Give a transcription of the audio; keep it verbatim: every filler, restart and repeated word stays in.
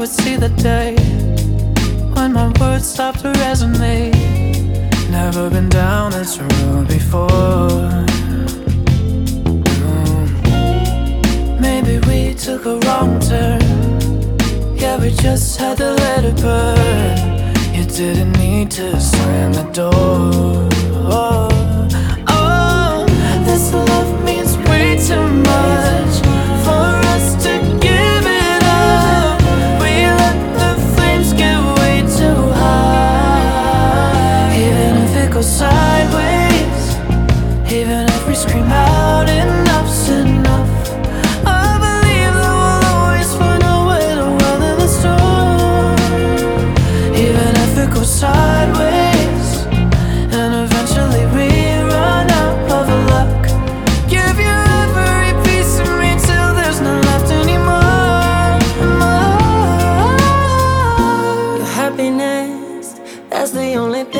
see the day when my words stop to resonate. Never been down this road before. Mm. Maybe we took a wrong turn. Yeah, we just had to let it burn. You didn't need to slam the door. Oh, oh, this love means way too much for us to give it up. We let the flames get way too high. Even if it goes sideways, even if we scream out enough's enough, I believe that we'll always find a way to weather the storm. Even if it goes sideways, and eventually we run out of luck, give you every piece of me till there's none left anymore. More. Your happiness, that's the only thing